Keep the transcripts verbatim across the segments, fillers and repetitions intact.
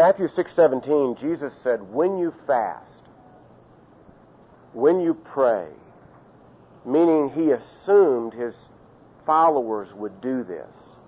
Matthew six seventeen, Jesus said, when you fast, when you pray, meaning he assumed his followers would do this.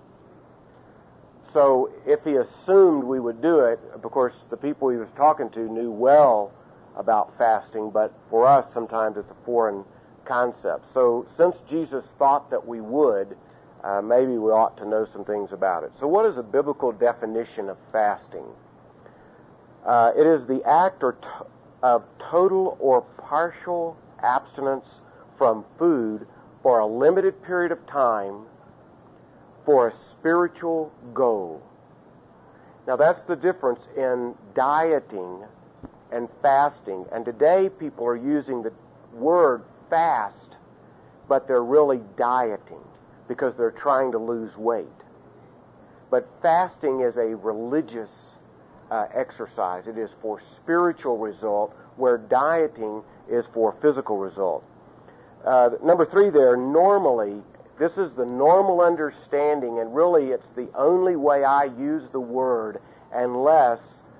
So if he assumed we would do it, of course the people he was talking to knew well about fasting, but for us sometimes it's a foreign concept. So since Jesus thought that we would, uh, maybe we ought to know some things about it. So what is a biblical definition of fasting? Uh, it is the act or t- of total or partial abstinence from food for a limited period of time for a spiritual goal. Now that's the difference in dieting and fasting. And today people are using the word fast, but they're really dieting because they're trying to lose weight. But fasting is a religious uh, exercise. It is for spiritual result, where dieting is for physical result. Uh, number three there, normally, this is the normal understanding, and really it's the only way I use the word unless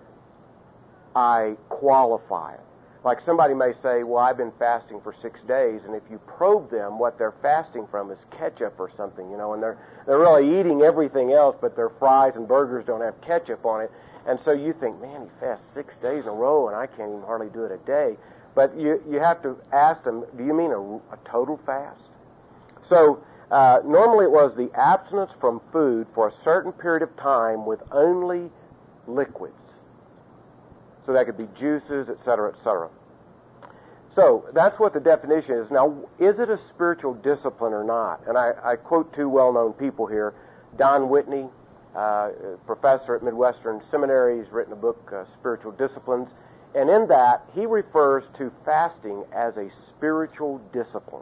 I qualify it. Like somebody may say, well, I've been fasting for six days, and if you probe them, what they're fasting from is ketchup or something, you know, and they're they're really eating everything else, but their fries and burgers don't have ketchup on it. And so you think, man, he fasts six days in a row, and I can't even hardly do it a day. But you, you have to ask them, do you mean a, a total fast? So uh, normally it was the abstinence from food for a certain period of time with only liquids. So that could be juices, et cetera, et cetera. So that's what the definition is. Now, is it a spiritual discipline or not? And I, I quote two well-known people here. Don Whitney, uh, professor at Midwestern Seminary, he's written a book, uh, Spiritual Disciplines. And in that, he refers to fasting as a spiritual discipline.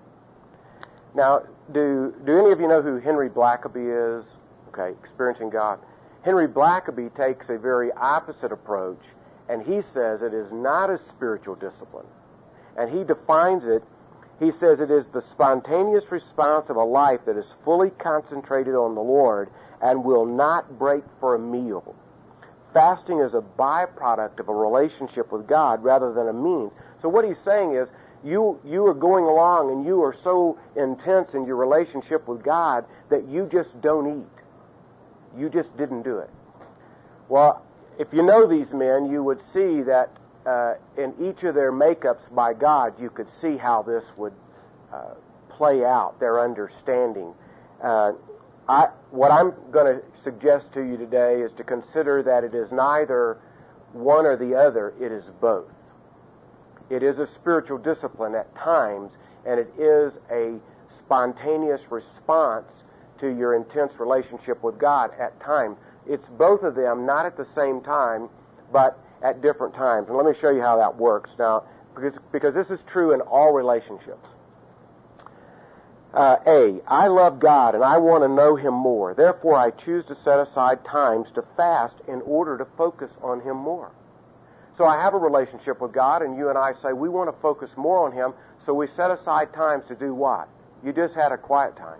Now, do, do any of you know who Henry Blackaby is? Okay, Experiencing God. Henry Blackaby takes a very opposite approach, and he says it is not a spiritual discipline. And he defines it, he says it is the spontaneous response of a life that is fully concentrated on the Lord and will not break for a meal. Fasting is a byproduct of a relationship with God rather than a means. So what he's saying is, you you are going along and you are so intense in your relationship with God that you just don't eat. You just didn't do it. Well, if you know these men, you would see that uh, in each of their makeups by God, you could see how this would uh, play out, their understanding. Uh, I, what I'm going to suggest to you today is to consider that it is neither one or the other, it is both. It is a spiritual discipline at times, and it is a spontaneous response to your intense relationship with God at times. It's both of them, not at the same time, but at different times. And let me show you how that works now, because, because this is true in all relationships. Uh, A, I love God and I want to know Him more. Therefore, I choose to set aside times to fast in order to focus on Him more. So I have a relationship with God, and you and I say we want to focus more on Him, so we set aside times to do what? You just had a quiet time.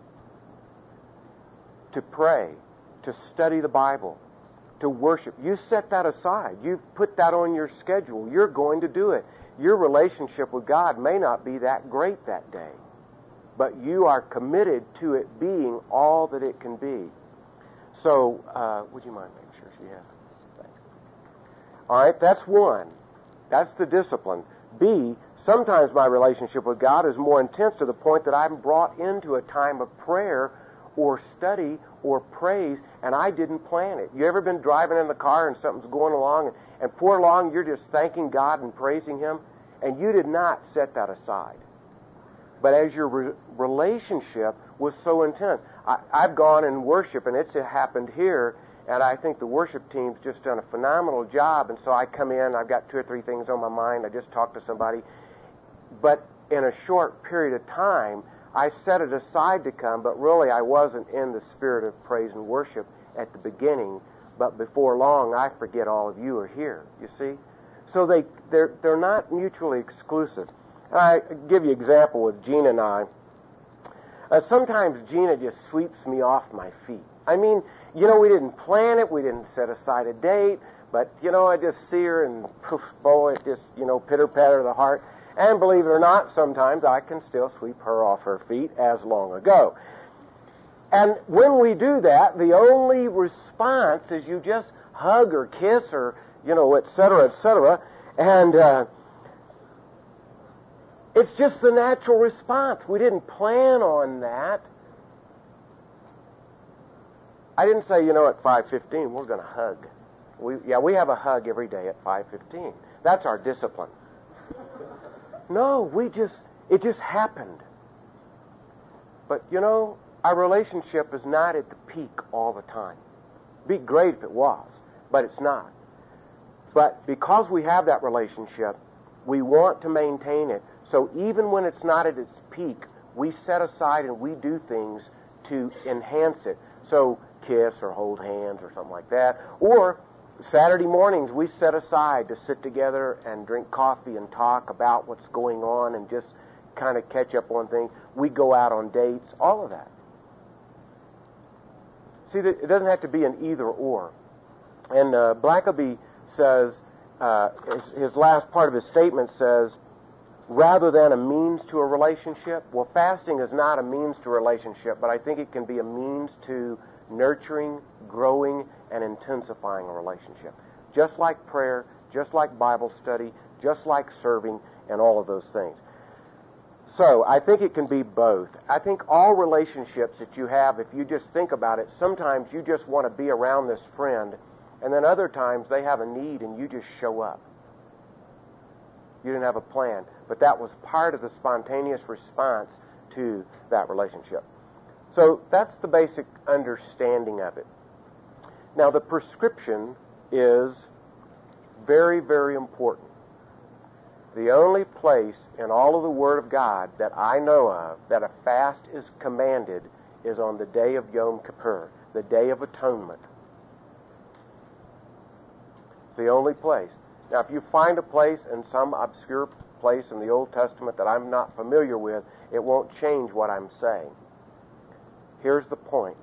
To pray, to study the Bible, to worship. You set that aside. You've put that on your schedule. You're going to do it. Your relationship with God may not be that great that day, but you are committed to it being all that it can be. So, uh, would you mind making sure she has it? Thanks. All right, that's one. That's the discipline. B, sometimes my relationship with God is more intense to the point that I'm brought into a time of prayer or study or praise, and I didn't plan it. You ever been driving in the car and something's going along, and, and for long you're just thanking God and praising Him, and you did not set that aside. But as your re- relationship was so intense, I, I've gone and worship, and it's happened here, and I think the worship team's just done a phenomenal job, and so I come in, I've got two or three things on my mind, I just talked to somebody, but in a short period of time, I set it aside to come, but really I wasn't in the spirit of praise and worship at the beginning, but before long I forget all of you are here, you see? So they, they're, they're not mutually exclusive. I give you an example with Gina and I. Uh, sometimes Gina just sweeps me off my feet. I mean, you know, we didn't plan it, we didn't set aside a date, but, you know, I just see her and, poof, boy, it just, you know, pitter-patter the heart. And believe it or not, sometimes I can still sweep her off her feet as long ago. And when we do that, the only response is you just hug or kiss or, you know, et cetera, et cetera. And uh, it's just the natural response. We didn't plan on that. I didn't say, you know, at five fifteen we're going to hug. We, yeah, we have a hug every day at five fifteen. That's our discipline. No, we just, it just happened. But, you know, our relationship is not at the peak all the time. It'd be great if it was, but it's not. But because we have that relationship, we want to maintain it. So even when it's not at its peak, we set aside and we do things to enhance it. So kiss or hold hands or something like that. Or Saturday mornings we set aside to sit together and drink coffee and talk about what's going on and just kind of catch up on things. We go out on dates, all of that. See, it doesn't have to be an either or. And uh, Blackaby says, uh, his, his last part of his statement says, rather than a means to a relationship. Well, fasting is not a means to a relationship, but I think it can be a means to nurturing, growing, and intensifying a relationship. Just like prayer, just like Bible study, just like serving, and all of those things. So, I think it can be both. I think all relationships that you have, if you just think about it, sometimes you just want to be around this friend, and then other times they have a need and you just show up. You didn't have a plan, but that was part of the spontaneous response to that relationship. So that's the basic understanding of it. Now, the prescription is very, very important. The only place in all of the Word of God that I know of that a fast is commanded is on the day of Yom Kippur, the Day of Atonement. It's the only place. Now, if you find a place in some obscure place in the Old Testament that I'm not familiar with, it won't change what I'm saying. Here's the point.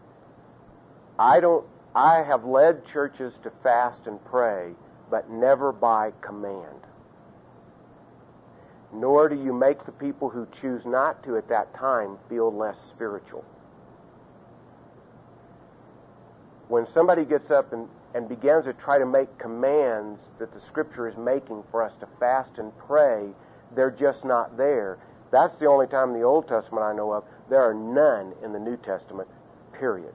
I don't, I have led churches to fast and pray, but never by command. Nor do you make the people who choose not to at that time feel less spiritual. When somebody gets up and, and begins to try to make commands that the Scripture is making for us to fast and pray, they're just not there. That's the only time in the Old Testament I know of. There are none in the New Testament, period.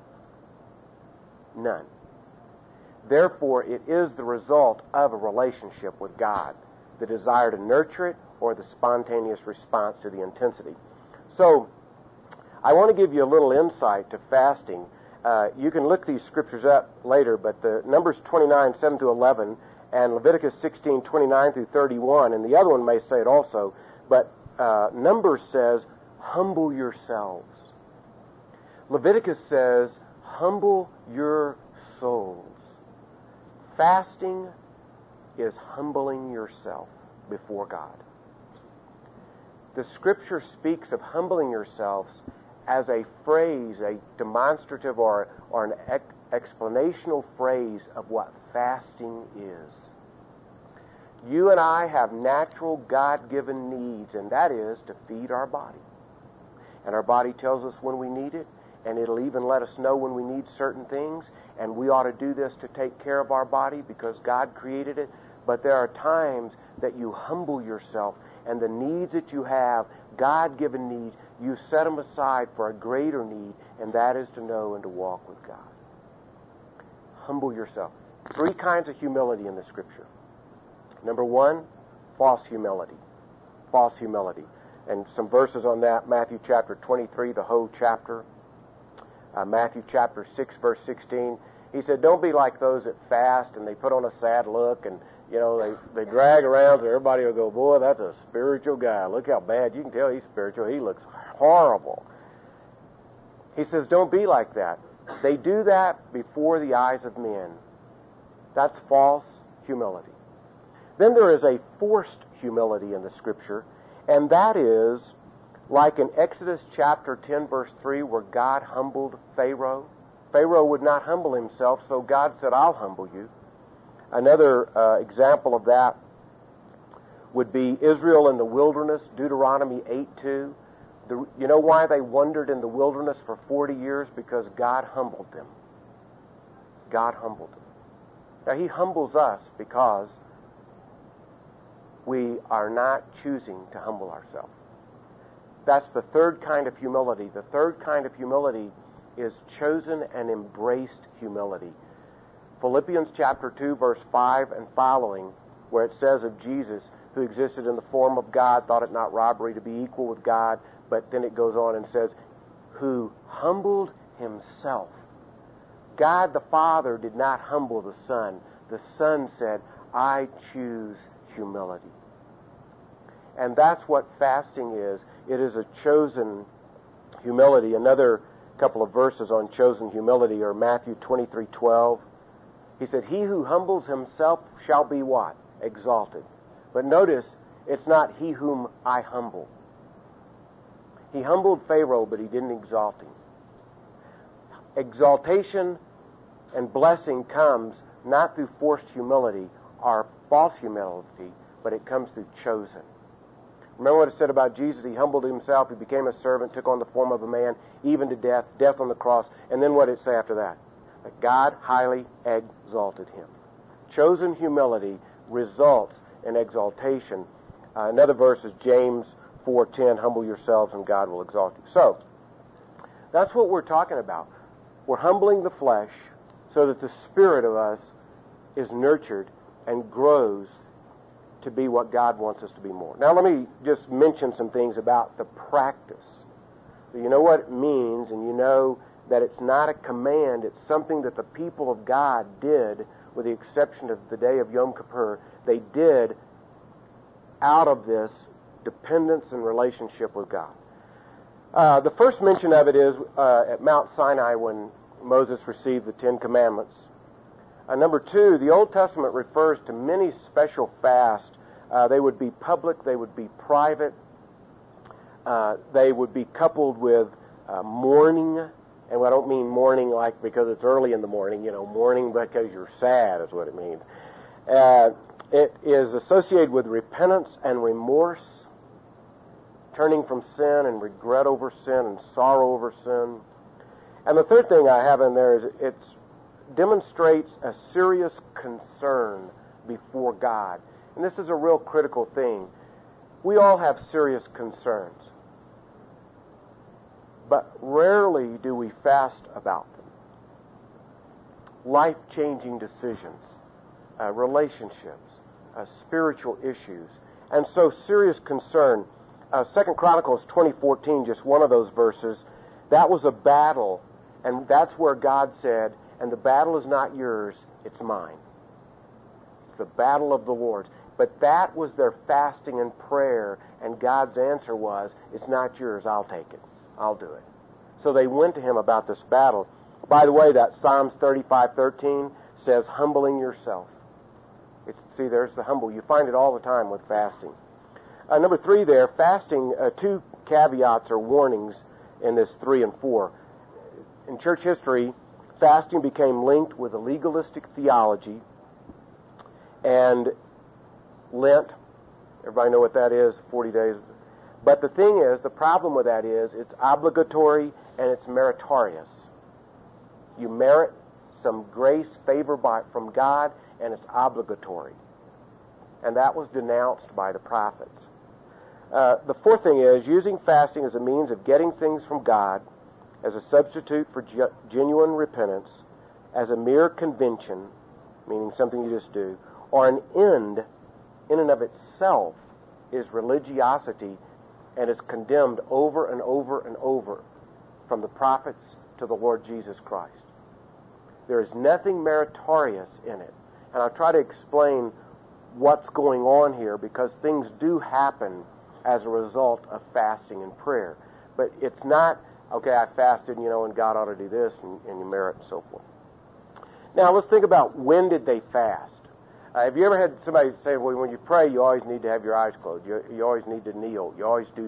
None. Therefore, it is the result of a relationship with God, the desire to nurture it or the spontaneous response to the intensity. So, I want to give you a little insight to fasting. Uh, you can look these scriptures up later, but the Numbers twenty-nine, seven to eleven, and Leviticus sixteen, twenty-nine through thirty-one, and the other one may say it also, but uh, Numbers says, humble yourselves. Leviticus says, humble your souls. Fasting is humbling yourself before God. The Scripture speaks of humbling yourselves as a phrase, a demonstrative or, or an ex- explanational phrase of what fasting is. You and I have natural God-given needs, and that is to feed our body. And our body tells us when we need it, and it'll even let us know when we need certain things, and we ought to do this to take care of our body because God created it. But there are times that you humble yourself, and the needs that you have, God-given needs, you set them aside for a greater need, and that is to know and to walk with God. Humble yourself. Three kinds of humility in the Scripture. Number one, false humility. False humility. And some verses on that, Matthew chapter twenty-three, the whole chapter. Uh, Matthew chapter six, verse sixteen. He said, don't be like those that fast and they put on a sad look and, you know, they, they drag around so everybody will go, boy, that's a spiritual guy. Look how bad. You can tell he's spiritual. He looks horrible. He says, don't be like that. They do that before the eyes of men. That's false humility. Then there is a forced humility in the Scripture, and that is Like in Exodus chapter ten, verse three, where God humbled Pharaoh. Pharaoh would not humble himself, so God said, I'll humble you. Another uh, example of that would be Israel in the wilderness, Deuteronomy eight two. The, you know why they wandered in the wilderness for forty years? Because God humbled them. God humbled them. Now, He humbles us because we are not choosing to humble ourselves. That's the third kind of humility. The third kind of humility is chosen and embraced humility. Philippians chapter two, verse five and following, where it says of Jesus, who existed in the form of God, thought it not robbery to be equal with God, but then it goes on and says, who humbled himself. God the Father did not humble the Son. The Son said, I choose humility. And that's what fasting is. It is a chosen humility. Another couple of verses on chosen humility are Matthew twenty-three twelve. He said, he who humbles himself shall be what? Exalted. But notice, it's not he whom I humble. He humbled Pharaoh, but he didn't exalt him. Exaltation and blessing comes not through forced humility or false humility, but it comes through chosen. Remember what it said about Jesus? He humbled himself, he became a servant, took on the form of a man, even to death, death on the cross. And then what did it say after that? That God highly exalted him. Chosen humility results in exaltation. Uh, another verse is James four ten, humble yourselves and God will exalt you. So, that's what we're talking about. We're humbling the flesh so that the spirit of us is nurtured and grows to be what God wants us to be more. Now let me just mention some things about the practice. So you know what it means, and you know that it's not a command, it's something that the people of God did, with the exception of the day of Yom Kippur. They did out of this dependence and relationship with God. Uh, the first mention of it is uh, at Mount Sinai when Moses received the Ten Commandments. Uh, number two, the Old Testament refers to many special fasts. Uh, they would be public, they would be private, uh, they would be coupled with uh, mourning. And I don't mean mourning like because it's early in the morning, you know, mourning because you're sad is what it means. Uh, it is associated with repentance and remorse, turning from sin and regret over sin and sorrow over sin. And the third thing I have in there is it demonstrates a serious concern before God. And this is a real critical thing. We all have serious concerns. But rarely do we fast about them. Life-changing decisions, uh, relationships, uh, spiritual issues, and so serious concern. Uh, Second Chronicles twenty fourteen, just one of those verses, that was a battle, and that's where God said, and the battle is not yours, it's mine. It's the battle of the Lord. But that was their fasting and prayer, and God's answer was, it's not yours, I'll take it. I'll do it. So they went to him about this battle. By the way, that Psalms thirty-five thirteen says, humbling yourself. It's, see, there's the humble. You find it all the time with fasting. Uh, number three there, fasting, uh, two caveats or warnings in this three and four. In church history, fasting became linked with a legalistic theology and Lent. Everybody know what that is, forty days. But the thing is, the problem with that is it's obligatory and it's meritorious. You merit some grace, favor by, from God, and it's obligatory. And that was denounced by the prophets. Uh, the fourth thing is using fasting as a means of getting things from God, as a substitute for ge- genuine repentance, as a mere convention, meaning something you just do, or an end in and of itself is religiosity and is condemned over and over and over from the prophets to the Lord Jesus Christ. There is nothing meritorious in it. And I'll try to explain what's going on here because things do happen as a result of fasting and prayer. But it's not, okay, I fasted, you know, and God ought to do this, and, and you merit and so forth. Now, let's think about when did they fast? Uh, have you ever had somebody say, well, when you pray, you always need to have your eyes closed. You, you always need to kneel. You always do this.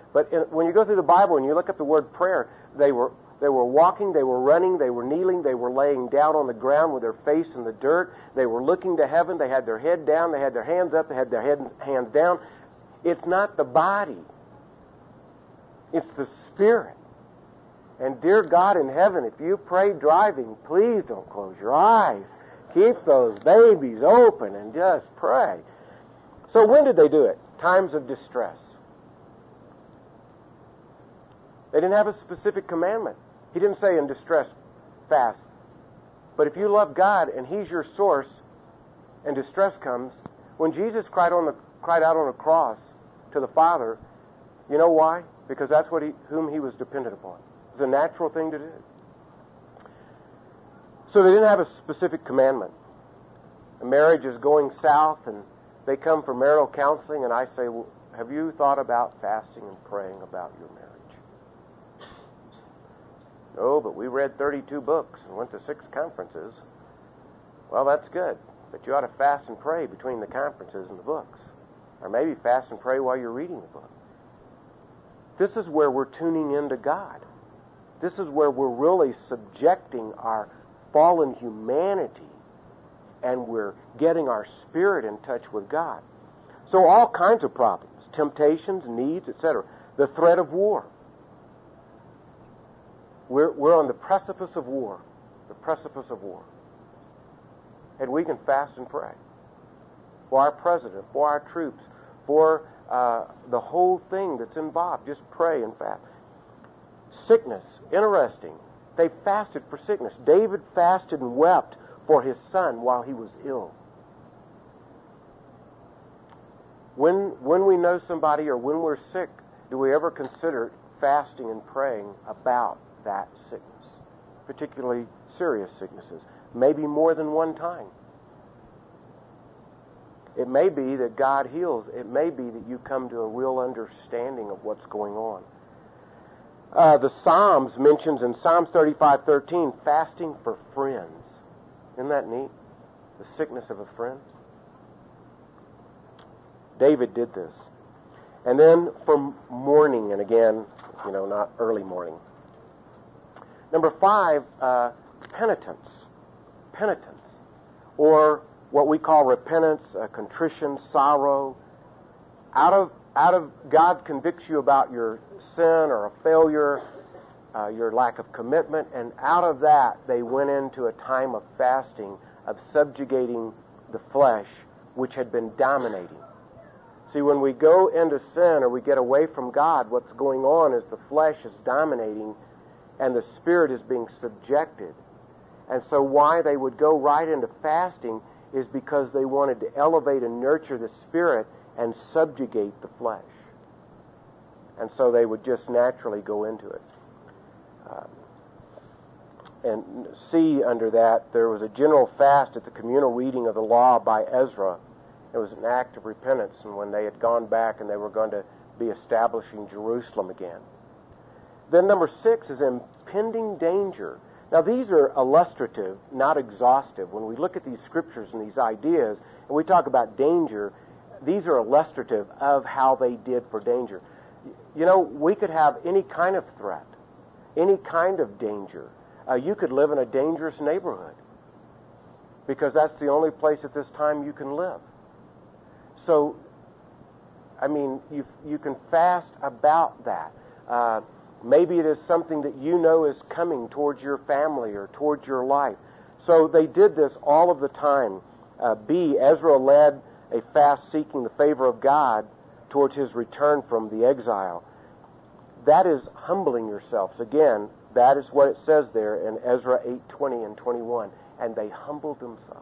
But in, when you go through the Bible and you look up the word prayer, they were they were walking, they were running, they were kneeling, they were laying down on the ground with their face in the dirt. They were looking to heaven. They had their head down. They had their hands up. They had their head, hands down. It's not the body. It's the spirit. And dear God in heaven, if you pray driving, please don't close your eyes. Keep those babies open and just pray. So when did they do it? Times of distress. They didn't have a specific commandment. He didn't say in distress, fast. But if you love God and He's your source and distress comes, when Jesus cried on the cried out on the cross to the Father, you know why? Because that's what he, whom He was dependent upon. It's a natural thing to do. So they didn't have a specific commandment. A marriage is going south and they come for marital counseling and I say, well, have you thought about fasting and praying about your marriage? No, but we read thirty-two books and went to six conferences. Well, that's good, but you ought to fast and pray between the conferences and the books. Or maybe fast and pray while you're reading the book. This is where we're tuning into God. This is where we're really subjecting our fallen humanity and we're getting our spirit in touch with God. So all kinds of problems, temptations, needs, et cetera. The threat of war. We're, we're on the precipice of war. The precipice of war. And we can fast and pray. For our president, for our troops, for uh, the whole thing that's involved. Just pray and fast. Sickness. Interesting. They fasted for sickness. David fasted and wept for his son while he was ill. When, when we know somebody or when we're sick, do we ever consider fasting and praying about that sickness? Particularly serious sicknesses. Maybe more than one time. It may be that God heals. It may be that you come to a real understanding of what's going on. Uh, the Psalms mentions in Psalms thirty-five thirteen fasting for friends. Isn't that neat? The sickness of a friend. David did this. And then for mourning, and again, you know, not early morning. Number five, uh, penitence. Penitence. Or what we call repentance, uh, contrition, sorrow. Out of out of God convicts you about your sin or a failure, uh, your lack of commitment, and out of that they went into a time of fasting, of subjugating the flesh, which had been dominating. See, when we go into sin or we get away from God, what's going on is the flesh is dominating and the spirit is being subjected. And so why they would go right into fasting is because they wanted to elevate and nurture the spirit and subjugate the flesh. And so they would just naturally go into it. Uh, and see under that, there was a general fast at the communal reading of the law by Ezra. It was an act of repentance, and when they had gone back and they were going to be establishing Jerusalem again. Then number six is impending danger. Now these are illustrative, not exhaustive. When we look at these scriptures and these ideas, and we talk about danger, these are illustrative of how they did for danger. You know, we could have any kind of threat, any kind of danger. Uh, you could live in a dangerous neighborhood because that's the only place at this time you can live. So, I mean, you you can fast about that. Uh, maybe it is something that you know is coming towards your family or towards your life. So they did this all of the time. Uh, B, Ezra led a fast seeking the favor of God towards his return from the exile. That is humbling yourselves. Again, that is what it says there in Ezra eight twenty and twenty-one. And they humbled themselves.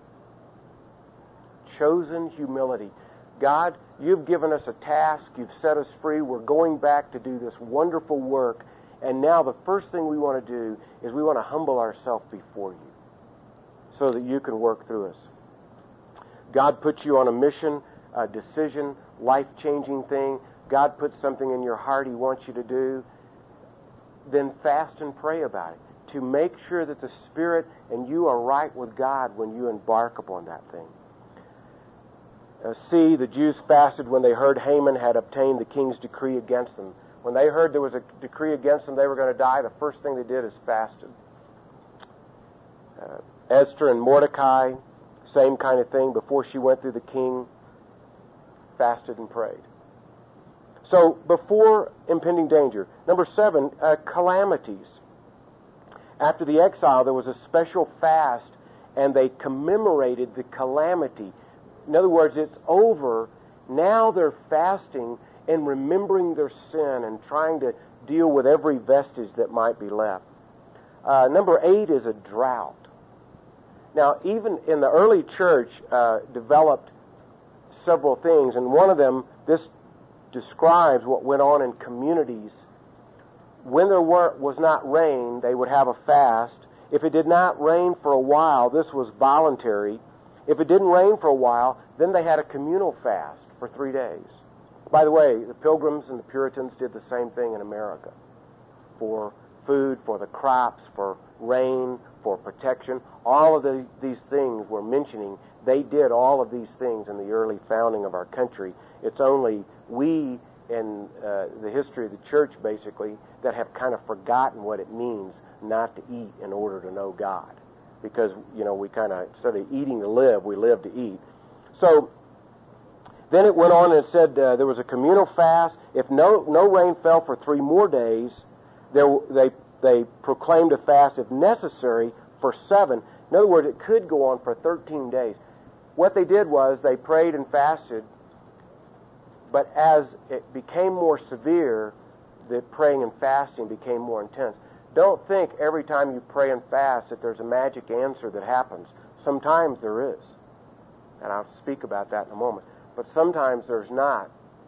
Chosen humility. God, you've given us a task. You've set us free. We're going back to do this wonderful work. And now the first thing we want to do is we want to humble ourselves before you so that you can work through us. God puts you on a mission, a decision, life-changing thing. God puts something in your heart He wants you to do. Then fast and pray about it to make sure that the Spirit and you are right with God when you embark upon that thing. Uh, C, the Jews fasted when they heard Haman had obtained the king's decree against them. When they heard there was a decree against them, they were going to die, the first thing they did is fasted. Uh, Esther and Mordecai, same kind of thing. Before she went through the king, fasted and prayed. So, before impending danger. Number seven, uh, calamities. After the exile, there was a special fast, and they commemorated the calamity. In other words, it's over. Now they're fasting and remembering their sin and trying to deal with every vestige that might be left. Uh, number eight is a drought. Now, even in the early church, uh, developed several things, and one of them, this describes what went on in communities. When there were, was not rain, they would have a fast. If it did not rain for a while, this was voluntary. If it didn't rain for a while, then they had a communal fast for three days. By the way, the Pilgrims and the Puritans did the same thing in America. For food, for the crops, for rain, for protection. All of the, these things we're mentioning, they did all of these things in the early founding of our country. It's only we in uh, the history of the church, basically, that have kind of forgotten what it means not to eat in order to know God. Because, you know, we kind of, instead of eating to live, we live to eat. So, then it went on and it said uh, there was a communal fast. If no no rain fell for three more days, there, they they proclaimed a fast, if necessary, for seven. In other words, it could go on for thirteen days. What they did was they prayed and fasted, but as it became more severe, the praying and fasting became more intense. Don't think every time you pray and fast that there's a magic answer that happens. Sometimes there is, and I'll speak about that in a moment. But sometimes there's not.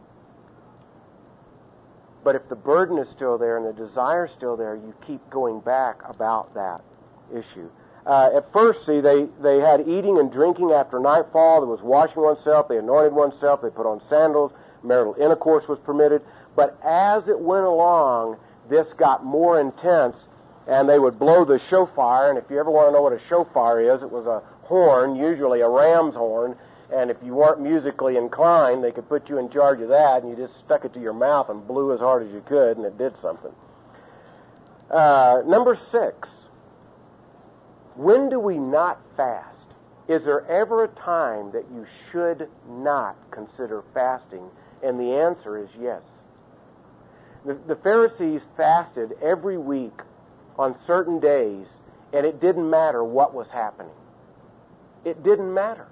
But if the burden is still there and the desire is still there, you keep going back about that issue. Uh, at first, see, they, they had eating and drinking after nightfall. There was washing oneself. They anointed oneself. They put on sandals. Marital intercourse was permitted. But as it went along, this got more intense, and they would blow the shofar. And if you ever want to know what a shofar is, it was a horn, usually a ram's horn. And if you weren't musically inclined, they could put you in charge of that, and you just stuck it to your mouth and blew as hard as you could, and it did something. Uh, number six, when do we not fast? Is there ever a time that you should not consider fasting? And the answer is yes. The, the Pharisees fasted every week on certain days, and it didn't matter what was happening. It didn't matter.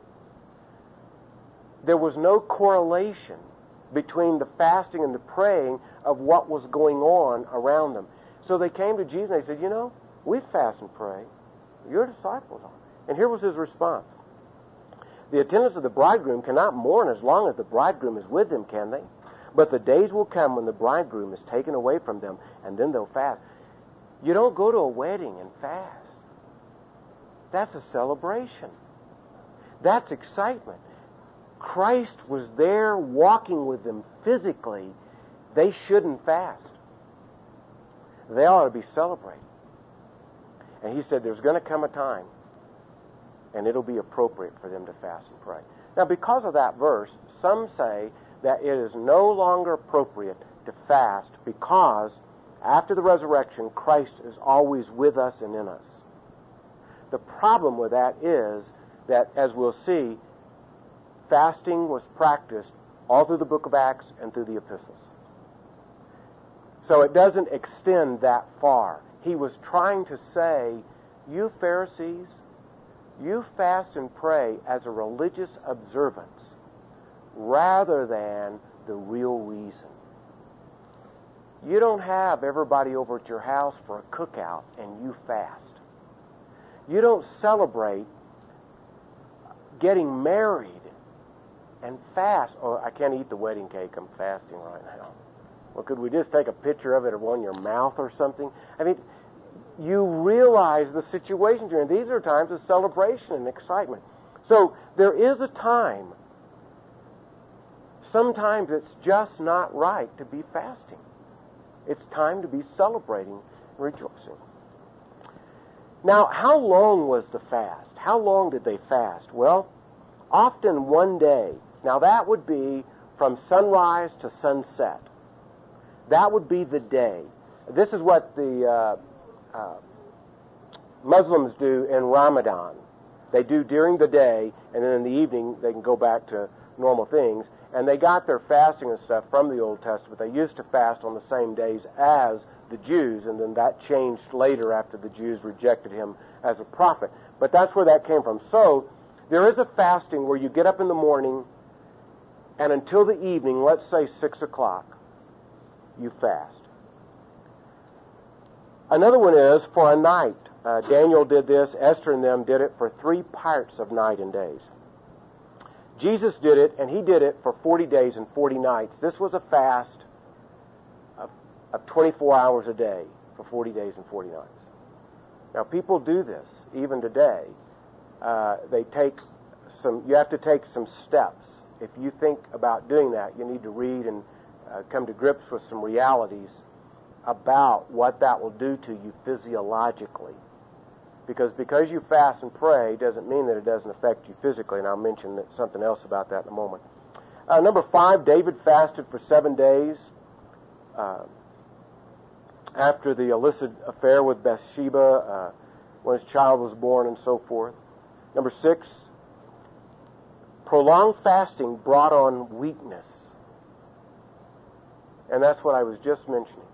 There was no correlation between the fasting and the praying of what was going on around them. So they came to Jesus and they said, you know, we fast and pray. Your disciples are. And here was his response. The attendants of the bridegroom cannot mourn as long as the bridegroom is with them, can they? But the days will come when the bridegroom is taken away from them, and then they'll fast. You don't go to a wedding and fast. That's a celebration. That's excitement. Christ was there walking with them physically. They shouldn't fast. They ought to be celebrating. And he said there's going to come a time, and it'll be appropriate for them to fast and pray. Now, because of that verse, some say that it is no longer appropriate to fast because after the resurrection, Christ is always with us and in us. The problem with that is that, as we'll see, fasting was practiced all through the book of Acts and through the epistles. So it doesn't extend that far. He was trying to say, you Pharisees, you fast and pray as a religious observance rather than the real reason. You don't have everybody over at your house for a cookout and you fast. You don't celebrate getting married and fast. Oh, I can't eat the wedding cake. I'm fasting right now. Well, could we just take a picture of it on your mouth or something? I mean, you realize the situation you're in. These are times of celebration and excitement. So there is a time. Sometimes it's just not right to be fasting. It's time to be celebrating, rejoicing. Now, how long was the fast? How long did they fast? Well, often one day. Now that would be from sunrise to sunset. That would be the day. This is what the uh, uh, Muslims do in Ramadan. They do during the day, and then in the evening they can go back to normal things. And they got their fasting and stuff from the Old Testament. They used to fast on the same days as the Jews, and then that changed later after the Jews rejected him as a prophet. But that's where that came from. So there is a fasting where you get up in the morning, and until the evening, let's say six o'clock, you fast. Another one is for a night. Uh, Daniel did this. Esther and them did it for three parts of night and days. Jesus did it, and he did it for forty days and forty nights. This was a fast of, of twenty-four hours a day for forty days and forty nights. Now, people do this even today. Uh, they take some. You have to take some steps. If you think about doing that, you need to read and uh, come to grips with some realities about what that will do to you physiologically. Because because you fast and pray doesn't mean that it doesn't affect you physically, and I'll mention something else about that in a moment. Uh, number five, David fasted for seven days uh, after the illicit affair with Bathsheba, uh, when his child was born, and so forth. Number six, prolonged fasting brought on weakness. And that's what I was just mentioning.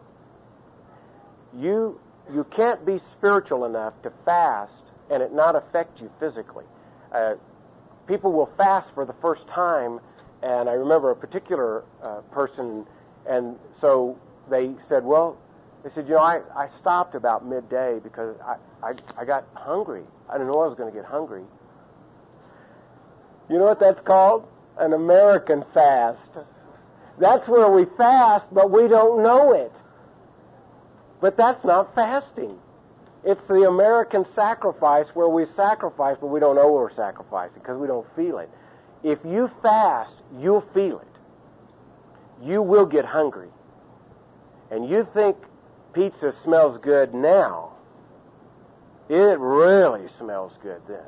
You you can't be spiritual enough to fast and it not affect you physically. Uh, people will fast for the first time, and I remember a particular uh, person, and so they said, well, they said, you know, I, I stopped about midday because I, I, I got hungry. I didn't know I was going to get hungry. You know what that's called? An American fast. That's where we fast, but we don't know it. But that's not fasting. It's the American sacrifice where we sacrifice, but we don't know we're sacrificing because we don't feel it. If you fast, you'll feel it. You will get hungry. And you think pizza smells good now. It really smells good then.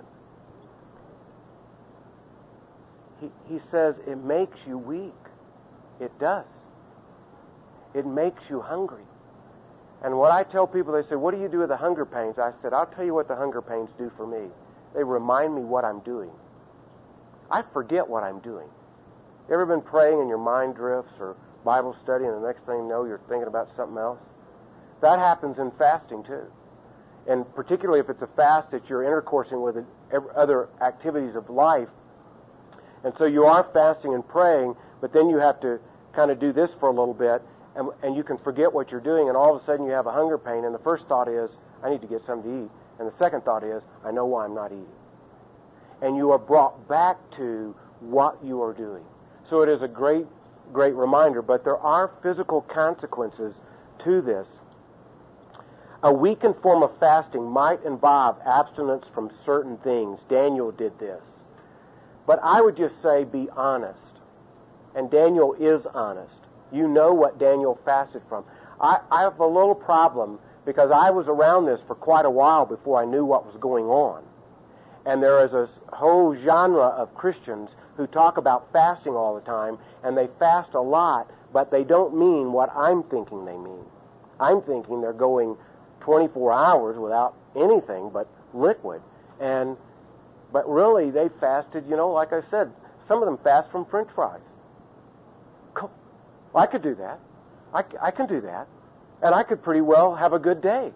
He, he says it makes you weak. It does. It makes you hungry. And what I tell people, they say, what do you do with the hunger pains? I said, I'll tell you what the hunger pains do for me. They remind me what I'm doing. I forget what I'm doing. You ever been praying and your mind drifts, or Bible study, and the next thing you know, you're thinking about something else? That happens in fasting too. And particularly if it's a fast that you're intercoursing with other activities of life. And so you are fasting and praying, but then you have to kind of do this for a little bit, and, and you can forget what you're doing, and all of a sudden you have a hunger pain, and the first thought is, I need to get something to eat. And the second thought is, I know why I'm not eating. And you are brought back to what you are doing. So it is a great, great reminder, but there are physical consequences to this. A weakened form of fasting might involve abstinence from certain things. Daniel did this. But I would just say be honest. And Daniel is honest. You know what Daniel fasted from. I, I have a little problem because I was around this for quite a while before I knew what was going on. And there is a whole genre of Christians who talk about fasting all the time, and they fast a lot, but they don't mean what I'm thinking they mean. I'm thinking they're going twenty-four hours without anything but liquid. And but really they fasted, you know, like I said, some of them fast from French fries. Cool. I could do that. I, I can do that. And I could pretty well have a good day.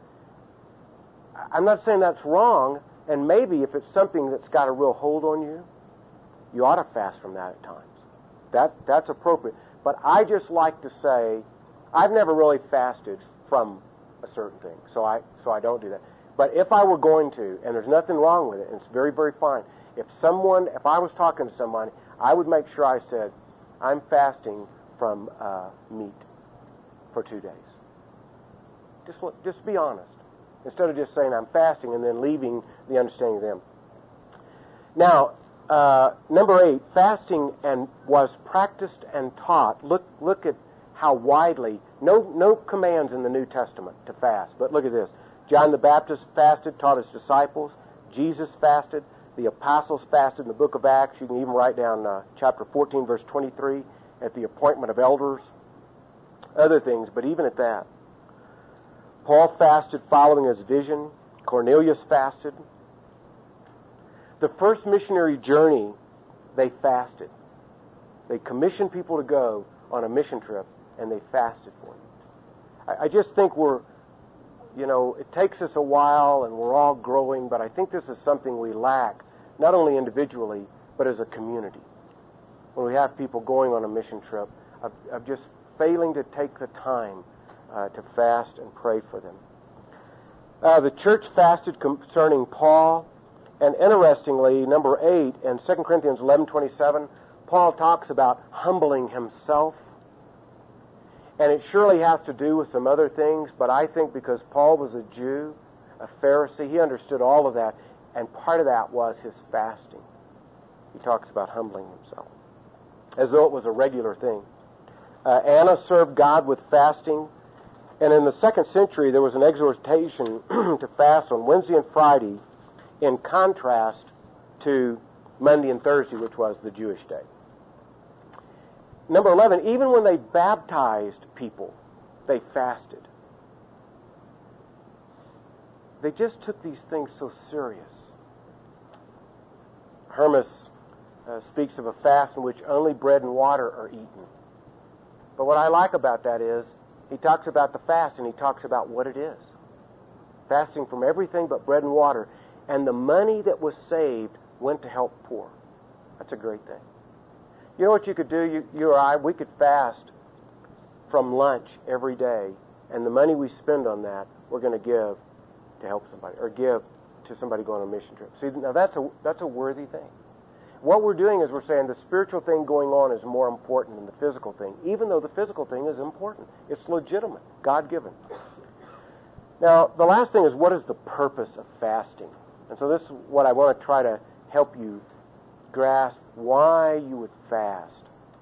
I'm not saying that's wrong, and maybe if it's something that's got a real hold on you, you ought to fast from that at times. That, that's appropriate. But I just like to say, I've never really fasted from a certain thing, so I so I don't do that. But if I were going to, and there's nothing wrong with it, and it's very, very fine, if someone, if I was talking to somebody, I would make sure I said, I'm fasting from uh, meat for two days. Just, just be honest. Instead of just saying I'm fasting and then leaving the understanding of them. Now, uh, number eight, fasting and was practiced and taught. Look, look at how widely, no, no commands in the New Testament to fast, but look at this. John the Baptist fasted, taught his disciples. Jesus fasted. The apostles fasted in the book of Acts. You can even write down uh, chapter fourteen, verse twenty-three, at the appointment of elders. Other things, but even at that. Paul fasted following his vision. Cornelius fasted. The first missionary journey, they fasted. They commissioned people to go on a mission trip, and they fasted for them. I, I just think we're, you know, it takes us a while, and we're all growing, but I think this is something we lack, not only individually, but as a community. When we have people going on a mission trip, of, of just failing to take the time uh, to fast and pray for them. Uh, the church fasted concerning Paul, and interestingly, number eight, in Second Corinthians eleven twenty-seven, Paul talks about humbling himself. And it surely has to do with some other things, but I think because Paul was a Jew, a Pharisee, he understood all of that, and part of that was his fasting. He talks about humbling himself, as though it was a regular thing. Uh, Anna served God with fasting, and in the second century there was an exhortation to fast on Wednesday and Friday in contrast to Monday and Thursday, which was the Jewish day. Number eleven, even when they baptized people, they fasted. They just took these things so serious. Hermas uh, speaks of a fast in which only bread and water are eaten. But what I like about that is he talks about the fast and he talks about what it is. Fasting from everything but bread and water. And the money that was saved went to help poor. That's a great thing. You know what you could do? You, you or I, we could fast from lunch every day, and the money we spend on that, we're going to give to help somebody, or give to somebody going on a mission trip. See, now that's a that's a worthy thing. What we're doing is we're saying the spiritual thing going on is more important than the physical thing, even though the physical thing is important. It's legitimate, God-given. Now, the last thing is, what is the purpose of fasting? And so this is what I want to try to help you grasp, why you would fast.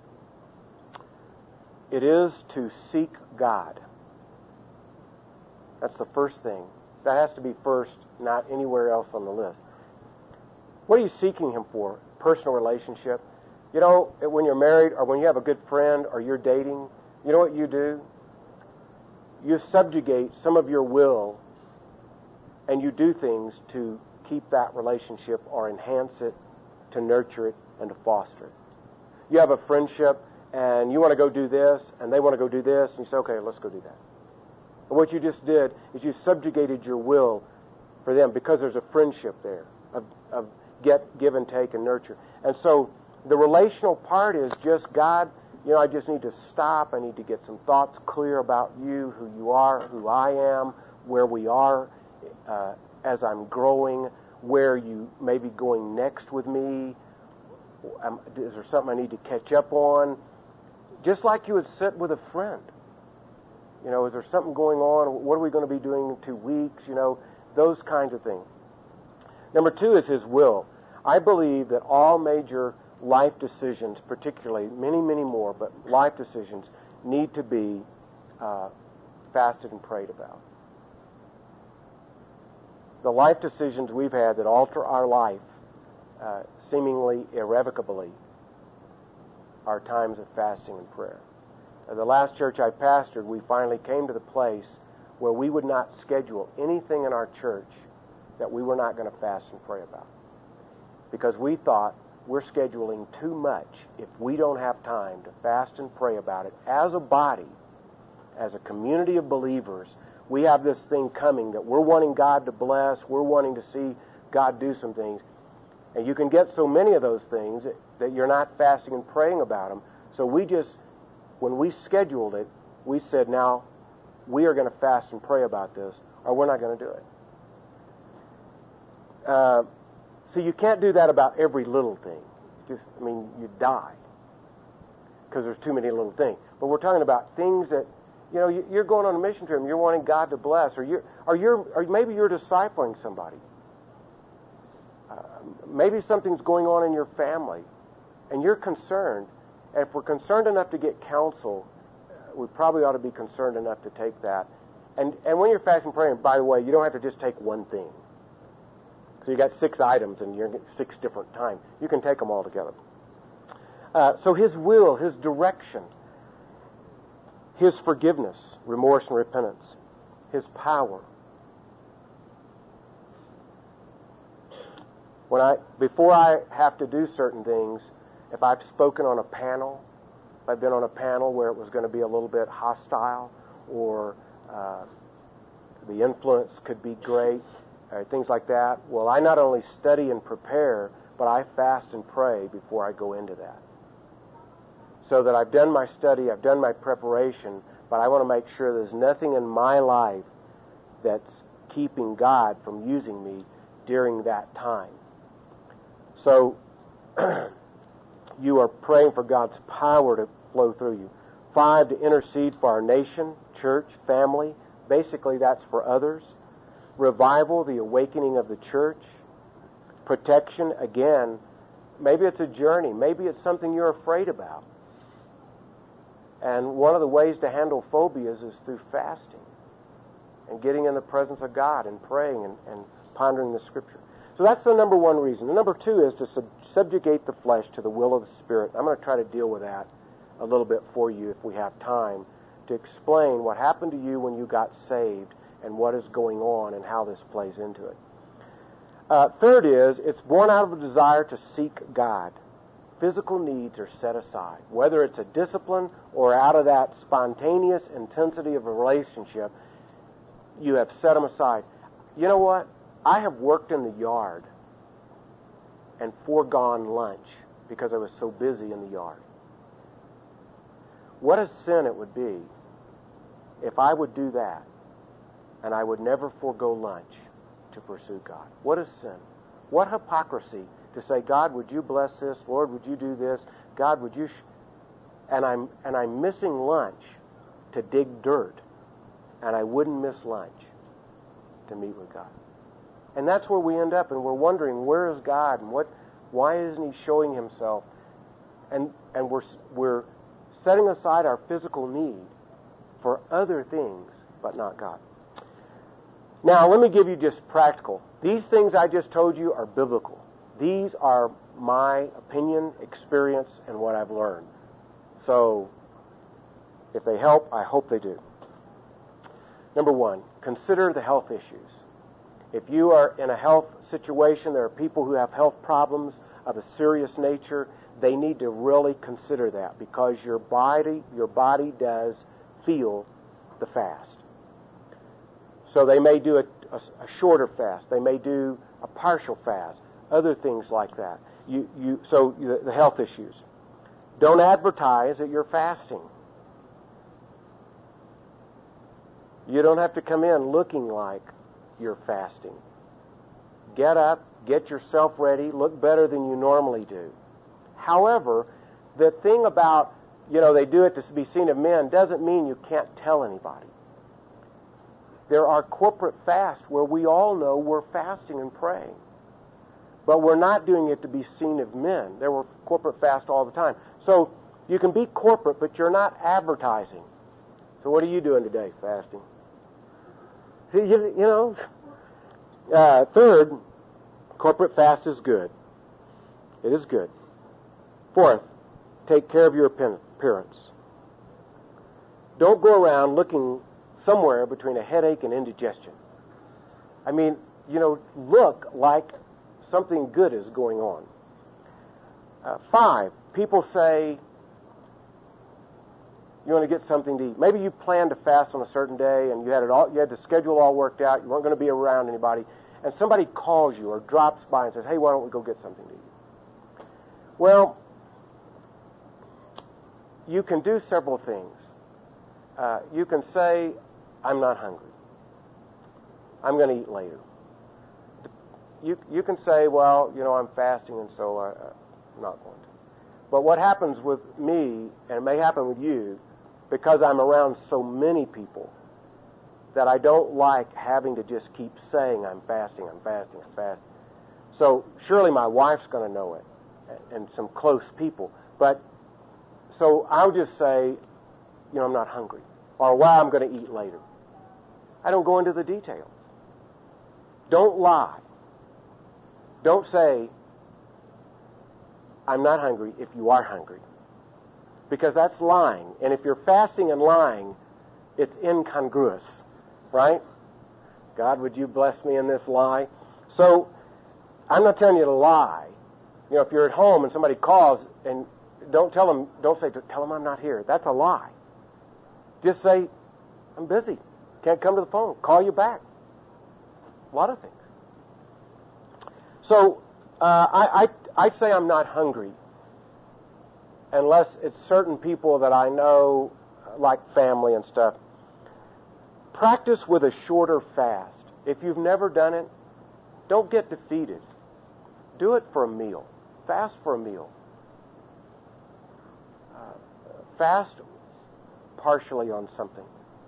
It is to seek God. That's the first thing. That has to be first, not anywhere else on the list. What are you seeking Him for? Personal relationship. You know, when you're married or when you have a good friend or you're dating, you know what you do? You subjugate some of your will and you do things to keep that relationship or enhance it, to nurture it, and to foster it. You have a friendship and you want to go do this and they want to go do this and you say, okay, let's go do that. And what you just did is you subjugated your will for them because there's a friendship there of, of get, give and take and nurture. And so the relational part is just, God, you know, I just need to stop. I need to get some thoughts clear about you, who you are, who I am, where we are uh, as I'm growing, where you may be going next with me. Um, is there something I need to catch up on? Just like you would sit with a friend. You know, is there something going on? What are we going to be doing in two weeks? You know, those kinds of things. Number two is His will. I believe that all major life decisions, particularly, many, many more, but life decisions need to be uh, fasted and prayed about. The life decisions we've had that alter our life uh, seemingly irrevocably are times of fasting and prayer. At the last church I pastored, we finally came to the place where we would not schedule anything in our church that we were not going to fast and pray about. Because we thought we're scheduling too much if we don't have time to fast and pray about it. As a body, as a community of believers, we have this thing coming that we're wanting God to bless, we're wanting to see God do some things. And you can get so many of those things that, that you're not fasting and praying about them. So we just, when we scheduled it, we said, now, we are going to fast and pray about this, or we're not going to do it. Uh, so you can't do that about every little thing. It's just, I mean, you die because there's too many little things. But we're talking about things that, you know, you're going on a mission trip and you're wanting God to bless, or you're, or you're, or maybe you're discipling somebody. Uh, maybe something's going on in your family, and you're concerned. And if we're concerned enough to get counsel, uh, we probably ought to be concerned enough to take that. And and when you're fasting and praying, by the way, you don't have to just take one thing. So you got six items and you're getting six different times. You can take them all together. Uh, so His will, His direction, His forgiveness, remorse and repentance, His power. When I, before I have to do certain things, if I've spoken on a panel, if I've been on a panel where it was going to be a little bit hostile, or uh, the influence could be great, or things like that, well, I not only study and prepare, but I fast and pray before I go into that. So that I've done my study, I've done my preparation, but I want to make sure there's nothing in my life that's keeping God from using me during that time. So, you are praying for God's power to flow through you. Five, to intercede for our nation, church, family. Basically, that's for others. Revival, the awakening of the church. Protection, again, maybe it's a journey. Maybe it's something you're afraid about. And one of the ways to handle phobias is through fasting and getting in the presence of God and praying and, and pondering the Scripture. So that's the number one reason. The number two is to sub- subjugate the flesh to the will of the Spirit. I'm going to try to deal with that a little bit for you if we have time, to explain what happened to you when you got saved and what is going on and how this plays into it. Uh, third is, it's born out of a desire to seek God. Physical needs are set aside. Whether it's a discipline or out of that spontaneous intensity of a relationship, you have set them aside. You know what? I have worked in the yard and foregone lunch because I was so busy in the yard. What a sin it would be if I would do that and I would never forego lunch to pursue God. What a sin. What hypocrisy to say, God, would you bless this? Lord, would you do this? God, would you... Sh-? And I'm and I'm missing lunch to dig dirt, and I wouldn't miss lunch to meet with God. And that's where we end up, and we're wondering, where is God, and what? Why isn't He showing Himself? And and we're we're setting aside our physical need for other things, but not God. Now, let me give you just practical. These things I just told you are biblical. These are my opinion, experience, and what I've learned. So, if they help, I hope they do. Number one, consider the health issues. If you are in a health situation, there are people who have health problems of a serious nature, they need to really consider that, because your body, your body does feel the fast. So they may do a, a, a shorter fast. They may do a partial fast. Other things like that. You, you, so the, the health issues. Don't advertise that you're fasting. You don't have to come in looking like you're fasting. Get up, get yourself ready, look better than you normally do. However, the thing about, you know, they do it to be seen of men doesn't mean you can't tell anybody. There are corporate fasts where we all know we're fasting and praying. But we're not doing it to be seen of men. There were corporate fasts all the time. So you can be corporate, but you're not advertising. So what are you doing today, fasting? See, you, you know. Uh, third, corporate fast is good. It is good. Fourth, take care of your appearance. Don't go around looking somewhere between a headache and indigestion. I mean, you know, look like something good is going on. Uh, five, people say, you want to get something to eat. Maybe you planned to fast on a certain day and you had it all, you had the schedule all worked out, you weren't going to be around anybody, and somebody calls you or drops by and says, hey, why don't we go get something to eat? Well, you can do several things. Uh, you can say, I'm not hungry. I'm going to eat later. You, you can say, well, you know, I'm fasting and so I, I'm not going to. But what happens with me, and it may happen with you, because I'm around so many people, that I don't like having to just keep saying I'm fasting, I'm fasting, I'm fasting. So surely my wife's going to know it, and some close people. But so I'll just say, you know, I'm not hungry, or well, I'm going to eat later. I don't go into the details. Don't lie. Don't say, I'm not hungry if you are hungry. Because that's lying. And if you're fasting and lying, it's incongruous, right? God, would you bless me in this lie? So, I'm not telling you to lie. You know, if you're at home and somebody calls, and don't tell them, don't say, tell them I'm not here. That's a lie. Just say, I'm busy. Can't come to the phone. Call you back. A lot of things. So, uh, I, I, I say I'm not hungry unless it's certain people that I know, like family and stuff. Practice with a shorter fast. If you've never done it, don't get defeated. Do it for a meal. Fast for a meal. Uh, fast partially on something.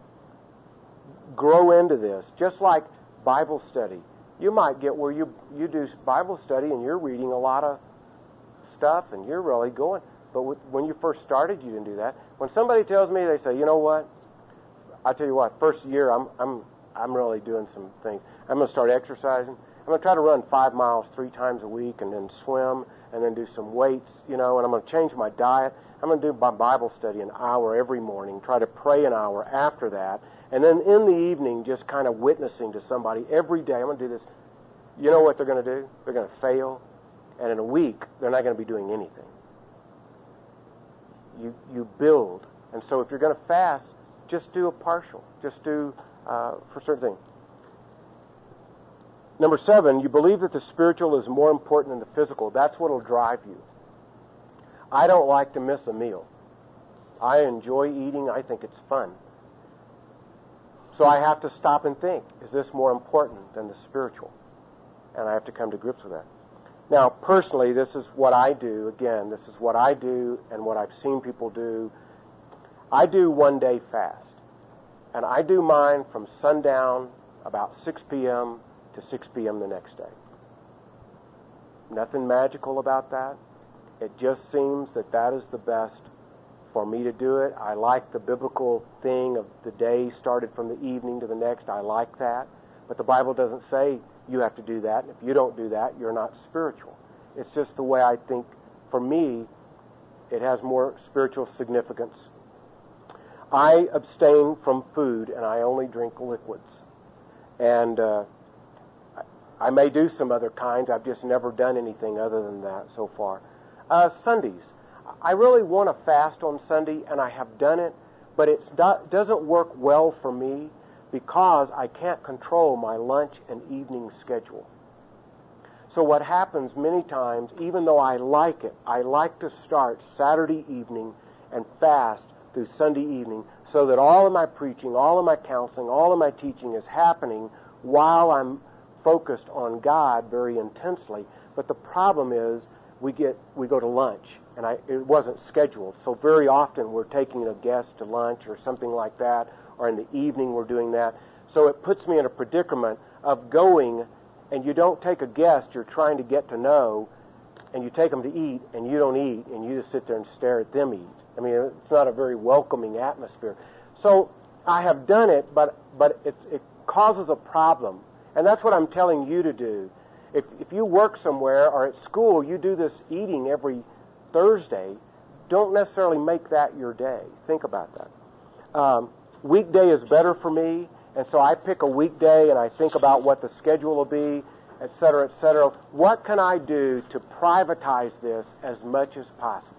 Grow into this. Just like Bible study. You might get where you, you do Bible study and you're reading a lot of stuff and you're really going. But when you first started, you didn't do that. When somebody tells me, they say, you know what? I tell you what, first year, I'm I'm I'm really doing some things. I'm going to start exercising. I'm going to try to run five miles three times a week and then swim and then do some weights, you know, and I'm going to change my diet. I'm going to do my Bible study an hour every morning, try to pray an hour after that, and then in the evening just kind of witnessing to somebody every day. I'm going to do this. You know what they're going to do? They're going to fail, and in a week, they're not going to be doing anything. You you build. And so if you're going to fast, just do a partial. Just do uh, for certain things. Number seven, you believe that the spiritual is more important than the physical. That's what will drive you. I don't like to miss a meal. I enjoy eating. I think it's fun. So I have to stop and think, is this more important than the spiritual? And I have to come to grips with that. Now, personally, this is what I do. Again, this is what I do and what I've seen people do. I do one day fast. And I do mine from sundown, about six p.m. to six p.m. the next day. Nothing magical about that. It just seems that that is the best for me to do it. I like the biblical thing of the day started from the evening to the next. I like that. But the Bible doesn't say you have to do that. And if you don't do that, you're not spiritual. It's just the way I think, for me, it has more spiritual significance. I abstain from food and I only drink liquids. And uh, I may do some other kinds. I've just never done anything other than that so far. Uh, Sundays. I really want to fast on Sunday, and I have done it, but it doesn't work well for me because I can't control my lunch and evening schedule. So what happens many times, even though I like it, I like to start Saturday evening and fast through Sunday evening so that all of my preaching, all of my counseling, all of my teaching is happening while I'm focused on God very intensely. But the problem is we get we go to lunch, and I, it wasn't scheduled. So very often we're taking a guest to lunch or something like that, or in the evening we're doing that. So it puts me in a predicament of going, and you don't take a guest you're trying to get to know, and you take them to eat, and you don't eat, and you just sit there and stare at them eat. I mean, it's not a very welcoming atmosphere. So I have done it, but but it's, it causes a problem. And that's what I'm telling you to do. If if you work somewhere or at school, you do this eating every Thursday, don't necessarily make that your day. Think about that. Um, weekday is better for me, and so I pick a weekday and I think about what the schedule will be, et cetera, et cetera. What can I do to privatize this as much as possible?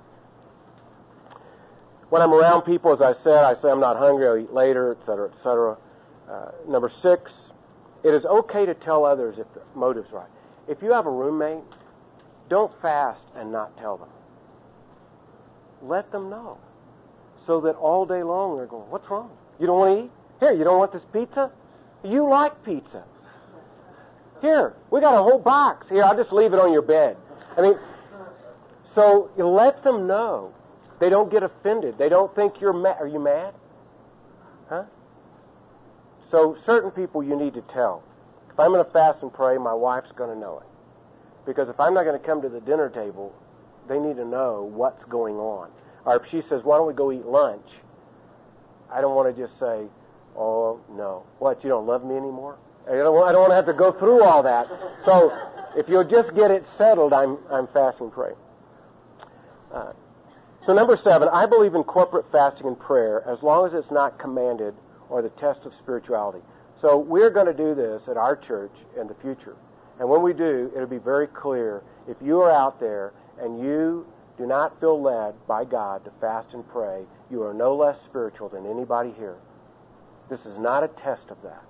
When I'm around people, as I said, I say I'm not hungry, I'll eat later, et cetera, et cetera. Uh, number six, it is okay to tell others if the motive's right. If you have a roommate, don't fast and not tell them. Let them know. So that all day long they're going, what's wrong? You don't want to eat? Here, you don't want this pizza? You like pizza. Here, we got a whole box. Here, I'll just leave it on your bed. I mean, so you let them know. They don't get offended. They don't think you're mad. Are you mad? Huh? So certain people you need to tell. If I'm going to fast and pray, my wife's going to know it. Because if I'm not going to come to the dinner table, they need to know what's going on. Or if she says, why don't we go eat lunch? I don't want to just say, oh, no. What, you don't love me anymore? I don't, I don't want to have to go through all that. So If you'll just get it settled, I'm I'm fasting and praying. Uh, so number seven, I believe in corporate fasting and prayer as long as it's not commanded or the test of spirituality. So we're going to do this at our church in the future. And when we do, it'll be very clear. If you are out there and you do not feel led by God to fast and pray, you are no less spiritual than anybody here. This is not a test of that.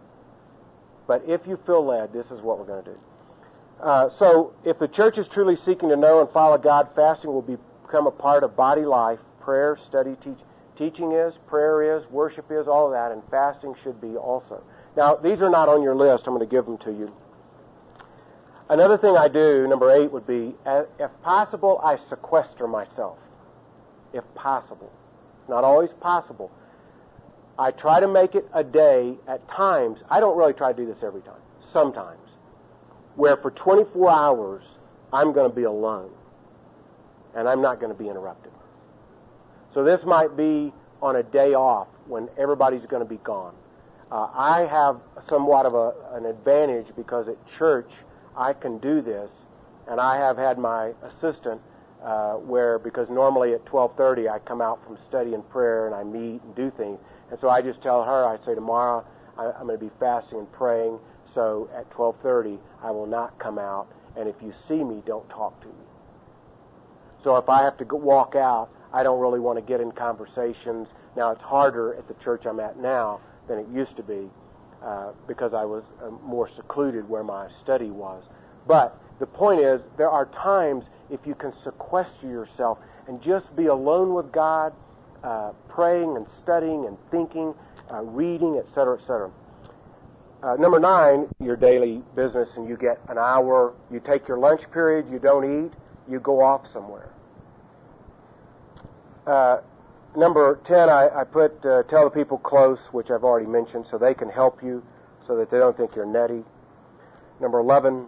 But if you feel led, this is what we're going to do. Uh, so if the church is truly seeking to know and follow God, fasting will be, become a part of body life. Prayer, study, teach. Teaching is, prayer is, worship is, all of that, and fasting should be also. Now, these are not on your list. I'm going to give them to you. Another thing I do, number eight, would be, if possible, I sequester myself. If possible. Not always possible. I try to make it a day at times. I don't really try to do this every time. Sometimes. Where for twenty-four hours, I'm going to be alone. And I'm not going to be interrupted. So this might be on a day off when everybody's going to be gone. Uh, I have somewhat of a, an advantage because at church I can do this, and I have had my assistant uh, where, because normally at twelve thirty I come out from study and prayer and I meet and do things, and so I just tell her, I say tomorrow I, I'm going to be fasting and praying, so at twelve thirty I will not come out, and if you see me, don't talk to me. So if I have to go walk out, I don't really want to get in conversations. Now, it's harder at the church I'm at now than it used to be uh, because I was uh, more secluded where my study was. But the point is, there are times if you can sequester yourself and just be alone with God, uh, praying and studying and thinking, uh, reading, et cetera, et cetera. Uh, number nine, your daily business, and you get an hour. You take your lunch period, you don't eat, you go off somewhere. Uh, number ten, I, I put uh, tell the people close, which I've already mentioned, so they can help you, so that they don't think you're nutty. Number eleven,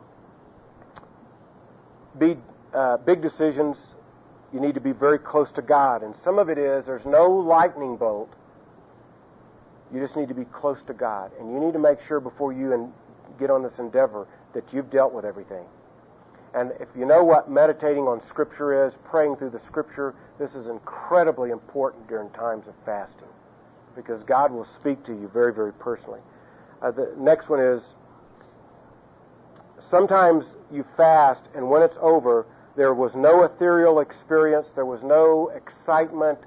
be, uh, big decisions, you need to be very close to God. And some of it is, there's no lightning bolt. You just need to be close to God. And you need to make sure before you and get on this endeavor that you've dealt with everything. And if you know what meditating on Scripture is, praying through the Scripture, this is incredibly important during times of fasting because God will speak to you very, very personally. Uh, the next one is, sometimes you fast, and when it's over, there was no ethereal experience, there was no excitement.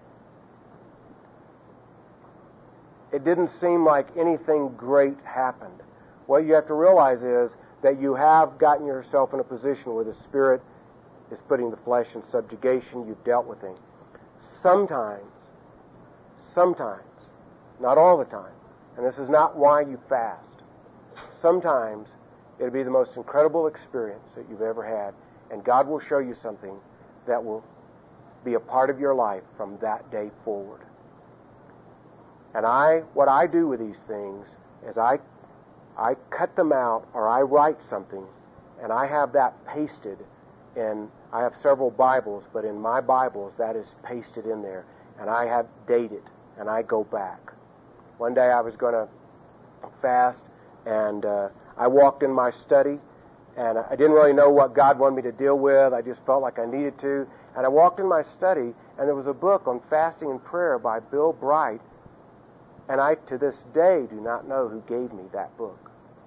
It didn't seem like anything great happened. What you have to realize is that you have gotten yourself in a position where the Spirit is putting the flesh in subjugation. You've dealt with things. Sometimes, sometimes, not all the time, and this is not why you fast, sometimes it'll be the most incredible experience that you've ever had, and God will show you something that will be a part of your life from that day forward. And I, what I do with these things is I I cut them out, or I write something, and I have that pasted in, I have several Bibles, but in my Bibles that is pasted in there, and I have dated, and I go back. One day I was going to fast, and uh, I walked in my study, and I didn't really know what God wanted me to deal with. I just felt like I needed to, and I walked in my study, and there was a book on fasting and prayer by Bill Bright. And I, to this day, do not know who gave me that book.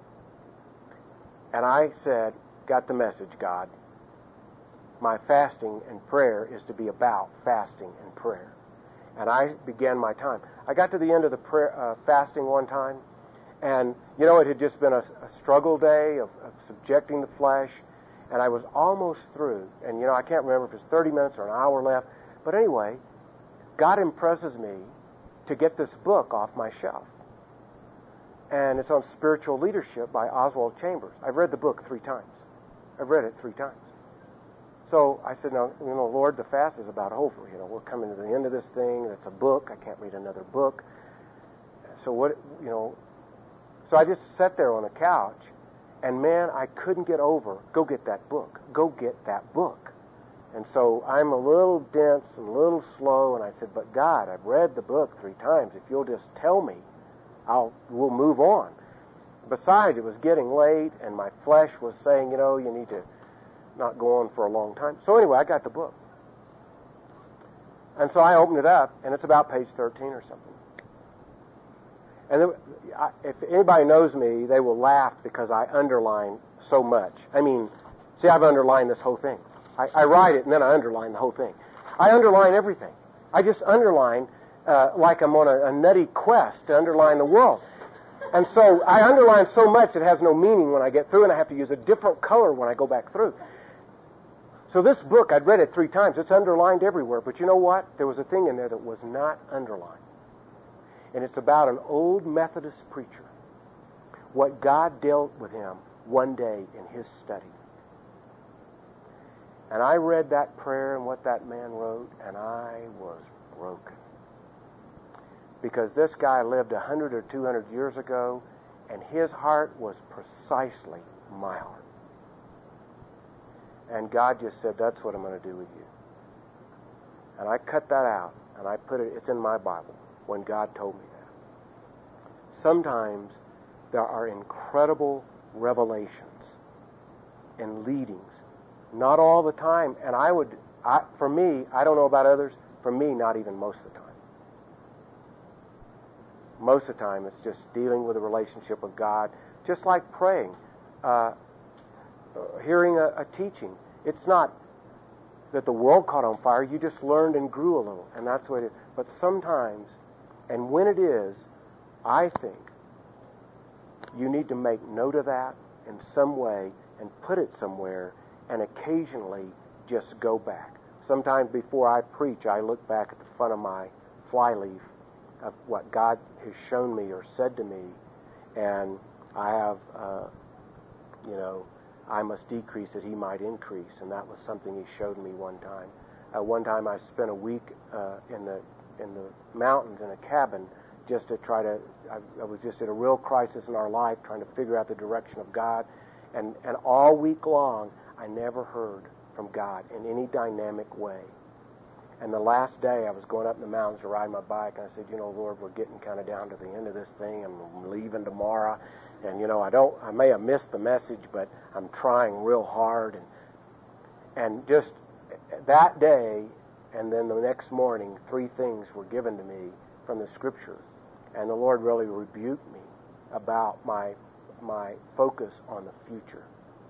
And I said, got the message, God. My fasting and prayer is to be about fasting and prayer. And I began my time. I got to the end of the prayer, uh, fasting one time, and, you know, it had just been a, a struggle day of, of subjecting the flesh, and I was almost through. And, you know, I can't remember if it's thirty minutes or an hour left. But anyway, God impresses me to get this book off my shelf. And it's on spiritual leadership by Oswald Chambers. I've read the book three times. I've read it three times. So I said, no, you know, Lord, the fast is about over. You know, we're coming to the end of this thing. It's a book. I can't read another book. So what, you know, so I just sat there on the couch, and man, I couldn't get over, go get that book. Go get that book. And so I'm a little dense and a little slow, and I said, but God, I've read the book three times. If you'll just tell me, I'll we'll move on. Besides, it was getting late, and my flesh was saying, you know, you need to not go on for a long time. So anyway, I got the book. And so I opened it up, and it's about page thirteen or something. And there, I, if anybody knows me, they will laugh because I underline so much. I mean, see, I've underlined this whole thing. I, I write it, and then I underline the whole thing. I underline everything. I just underline uh, like I'm on a, a nutty quest to underline the world. And so I underline so much it has no meaning when I get through, and I have to use a different color when I go back through. So this book, I'd read it three times. It's underlined everywhere. But you know what? There was a thing in there that was not underlined. And it's about an old Methodist preacher. What God dealt with him one day in his study. And I read that prayer and what that man wrote, and I was broken. Because this guy lived a hundred or two hundred years ago, and his heart was precisely my heart. And God just said, that's what I'm going to do with you. And I cut that out, and I put it, it's in my Bible, when God told me that. Sometimes there are incredible revelations and leadings. Not all the time, and I would, I, for me, I don't know about others, for me, not even most of the time. Most of the time, it's just dealing with a relationship with God, just like praying, uh, hearing a, a teaching. It's not that the world caught on fire. You just learned and grew a little, and that's what it is. But sometimes, and when it is, I think you need to make note of that in some way and put it somewhere, and occasionally just go back. Sometimes before I preach, I look back at the front of my flyleaf of what God has shown me or said to me, and I have, uh, you know, I must decrease that He might increase, and that was something He showed me one time. Uh, one time I spent a week uh, in the in the mountains in a cabin just to try to, I, I was just at a real crisis in our life, trying to figure out the direction of God, and, and all week long I never heard from God in any dynamic way. And the last day I was going up in the mountains to ride my bike, and I said, you know, Lord, we're getting kind of down to the end of this thing. I'm leaving tomorrow, and you know, I don't, I may have missed the message, but I'm trying real hard. And and just that day, and then the next morning, three things were given to me from the Scripture, and the Lord really rebuked me about my my focus on the future.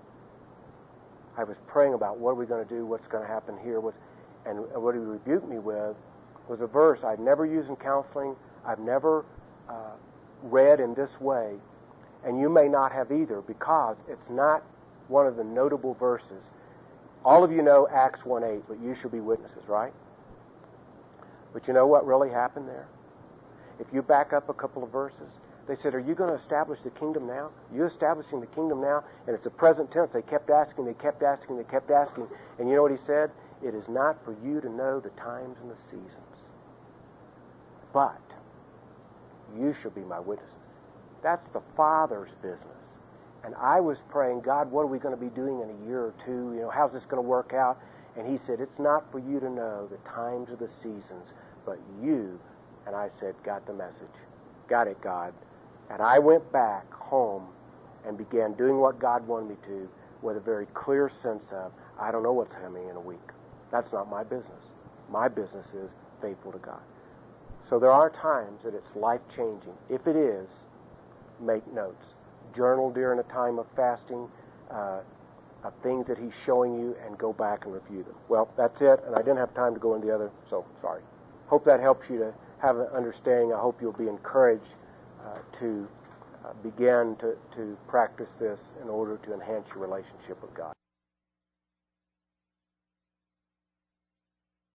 I was praying about what are we going to do, what's going to happen here, what's And what He rebuked me with was a verse I'd never used in counseling, I've never uh, read in this way, and you may not have either, because it's not one of the notable verses. All of you know Acts one eight, but you shall be witnesses, right? But you know what really happened there? If you back up a couple of verses, they said, are you going to establish the kingdom now? Are you establishing the kingdom now? And it's a present tense. They kept asking, they kept asking, they kept asking. And you know what He said? It is not for you to know the times and the seasons, but you shall be my witnesses. That's the Father's business. And I was praying, God, what are we going to be doing in a year or two? You know, how's this going to work out? And He said, it's not for you to know the times or the seasons, but you. And I said, got the message. Got it, God. And I went back home and began doing what God wanted me to with a very clear sense of, I don't know what's coming in a week. That's not my business. My business is faithful to God. So there are times that it's life-changing. If it is, make notes. Journal during a time of fasting uh, of things that He's showing you, and go back and review them. Well, that's it, and I didn't have time to go into the other, so sorry. Hope that helps you to have an understanding. I hope you'll be encouraged uh, to uh, begin to, to practice this in order to enhance your relationship with God.